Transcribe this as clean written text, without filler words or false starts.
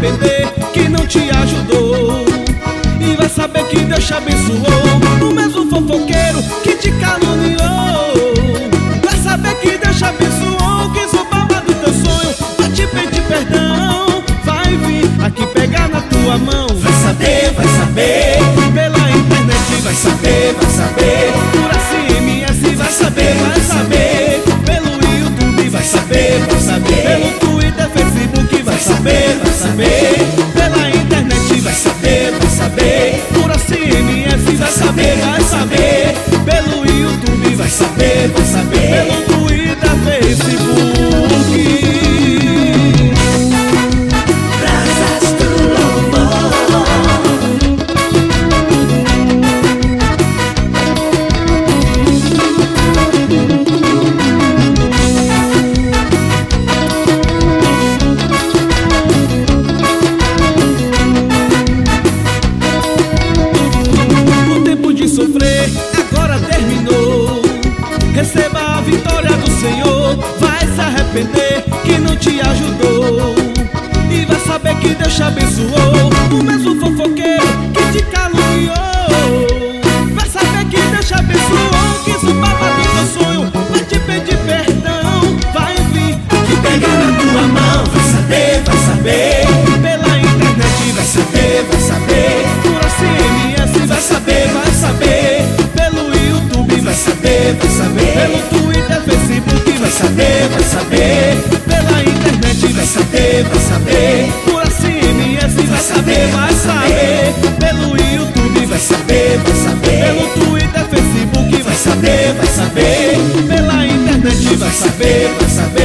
arrepender que não te ajudou. E vai saber que Deus te abençoou. O mesmo fofoqueiro que te caluniou, vai saber que Deus te abençoou. Que zombava do teu sonho, vai te pedir perdão. Vai vir aqui pegar na tua mão. Vai saber, pela internet. vai saber, Por SMS vai saber, pelo YouTube vai saber, pelo Twitter, Facebook vai saber, pela internet vai saber, por SMS vai saber, pelo YouTube vai saber, pelo Twitter, Facebook. Brasas do Louvor. O tempo de sofrer agora terminou. Receba a vitória do Senhor. Vai se arrepender que não te ajudou. E vai saber que Deus te abençoou. O mesmo fofoqueiro que te caluniou, vai saber que Deus te abençoou. Que zombava do teu sonho, vai te pedir perdão. Vai vir aqui pegar na tua mão. Vai saber, pela internet vai saber, por SMS vai saber, pelo YouTube vai saber, pelo Twitter, Facebook vai saber, pela internet vai saber, por SMS vai saber, pelo YouTube vai saber, pelo Twitter, Facebook vai saber, pela internet vai saber,